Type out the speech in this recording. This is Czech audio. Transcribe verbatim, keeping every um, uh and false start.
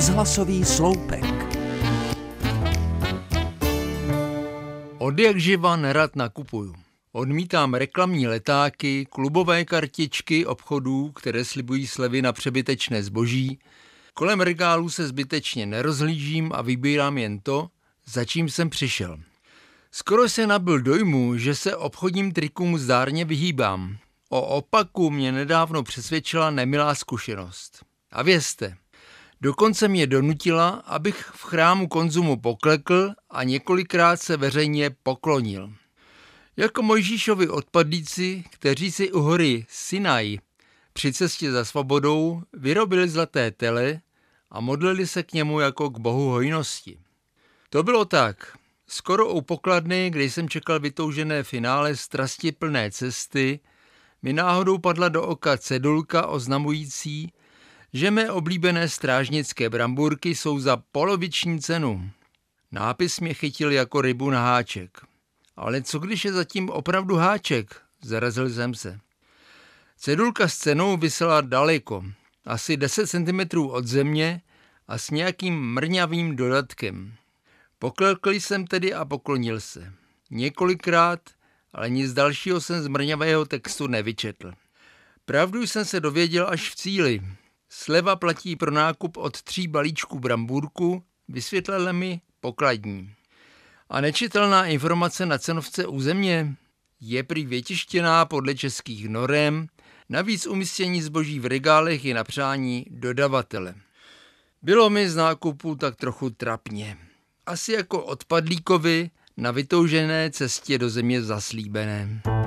Rozhlasový sloupek. Odjakživa nerad nakupuju. Odmítám reklamní letáky, klubové kartičky obchodů, které slibují slevy na přebytečné zboží. Kolem regálů se zbytečně nerozhlížím a vybírám jen to, za čím jsem přišel. Skoro se nabyl dojmu, že se obchodním trikům zdárně vyhýbám. O opaku mě nedávno přesvědčila nemilá zkušenost. A vězte, dokonce mě donutila, abych v chrámu Konzumu poklekl a několikrát se veřejně poklonil. Jako Mojžíšovi odpadlíci, kteří si u hory Sinaj při cestě za svobodou vyrobili zlaté tele a modlili se k němu jako k bohu hojnosti. To bylo tak. Skoro u pokladny, kde jsem čekal vytoužené finále strastiplné cesty, mi náhodou padla do oka cedulka oznamující, že mé oblíbené strážnické bramburky jsou za poloviční cenu. Nápis mě chytil jako rybu na háček. Ale co když je zatím opravdu háček? Zarazil jsem se. Cedulka s cenou visela daleko, asi deset centimetrů od země a s nějakým mrňavým dodatkem. Poklekl jsem tedy a poklonil se. Několikrát, ale nic dalšího jsem z mrňavého textu nevyčetl. Pravdu jsem se dověděl až v cíli. Sleva platí pro nákup od tří balíčků brambůrku, vysvětlila mi pokladní. A nečitelná informace na cenovce u země je prý vytištěná podle českých norem, navíc umístění zboží v regálech je na přání dodavatele. Bylo mi z nákupu tak trochu trapně. Asi jako odpadlíkovi na vytoužené cestě do země zaslíbené.